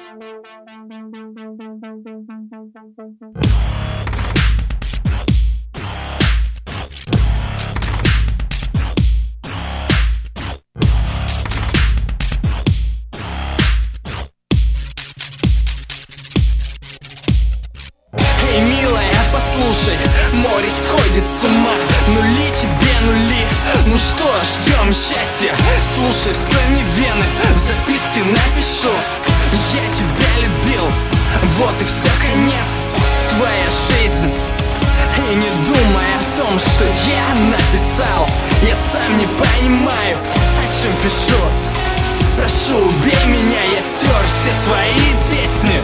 Эй, милая, послушай, море сходит с ума. Нули тебе нули, ну что, ждем счастья. Слушай, вскрой мне вены, в записке напишу: я тебя любил, вот и все, конец, твоя жизнь. И не думай о том, что я написал, я сам не понимаю, о чем пишу. Прошу, убей меня, я стер все свои песни.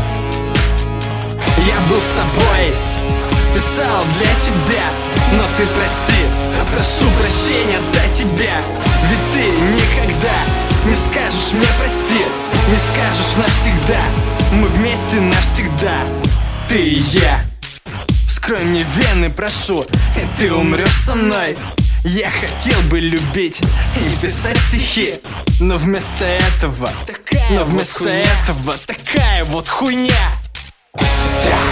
Я был с тобой, писал для тебя, но ты прости, прошу прощения за тебя. Ведь ты никогда не скажешь мне прости, не скажешь навсегда. Мы вместе навсегда, ты и я. Вскрой мне вены, прошу, и ты умрешь со мной. Я хотел бы любить и писать стихи, но вместо этого такая вот хуйня.